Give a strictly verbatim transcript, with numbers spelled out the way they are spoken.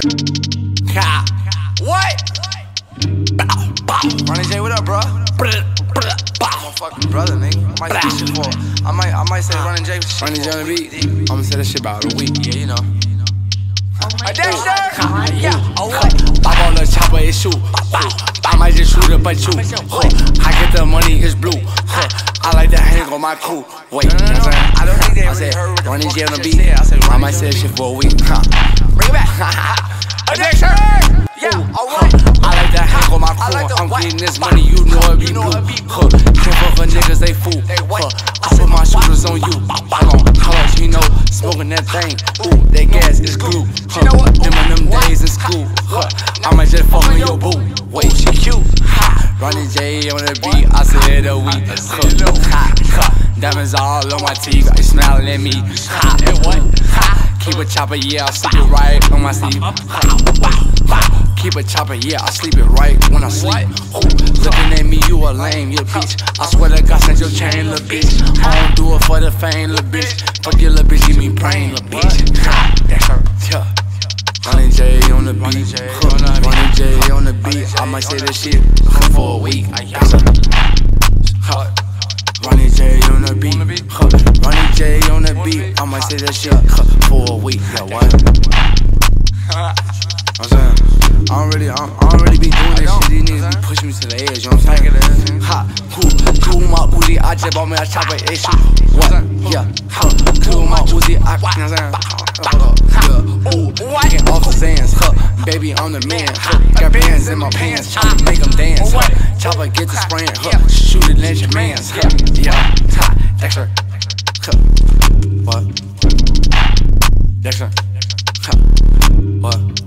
Ha. What? Ronnie J, what up, bro? I'm a fucking brother, nigga. I might say shit for. I might, I might say Ronnie J. Ronnie J on the beat. I'ma say that shit about a week. Yeah, you know. A Dexter? Yeah. Oh, what? Pop on the chopper, it's shoot. I might just shoot it, but you. I get the money, it's blue. I like to hang on my crew. Wait, you know what I'm saying? I don't think they I really said, heard what the Ronnie fuck J on the I beat. just said. I said, I Ronnie might J say on that the shit for a week. Huh. Bring it back. A Dexter? Yeah, alright. I like to hang on my I like crew. the I'm what? getting this money, you know it be You know blue. it be Huh. Can't fuck with niggas, they fool. what? Huh. I put my shooters on you. Hold on, hold on, you know, smoking that thing. Ooh, that gas is glue. Huh. know what? Them in them days in school. Huh. I might just fuck on your boo. Wait, she cute. Ha. Ronnie J on the beat, I said a week. Huh. Ha. Ha. Diamonds all on my teeth, they smiling at me. Ha. And what? Ha. Keep a chopper, yeah, I sleep it right on my sleeve. Keep a chopper, yeah, I sleep it right when I sleep. Ooh, looking at me, you a lame, you bitch. I swear to God, send your chain, little bitch. I don't do it for the fame, little bitch. Fuck your little bitch, give me brain, little bitch. Ha, that's her. Yeah. Ronnie J on the beat. Huh. Ronnie J on the beat. I might say this shit for a week. Huh. Ronnie J on the beat. Huh. Ronnie J on the beat. I might say that shit for a week. Yeah, what? I'm saying, I don't really, I don't, I don't really be doing this shit. These niggas be pushing me to the edge. You know what I'm saying? Ha, cool, cool my Uzi. I just bought me a chopper issue. What? Yeah, huh. Cool my Uzi. I, you know what I'm saying? Yeah, ooh, getting off the sands. Huh, baby, I'm the man. Huh, got bands in my pants. Chopper make them dance. Huh, chopper get the spraying. Huh, shoot it, let your mans. Huh, yeah, ha, Dexter. Huh, what? Dexter. Huh, what?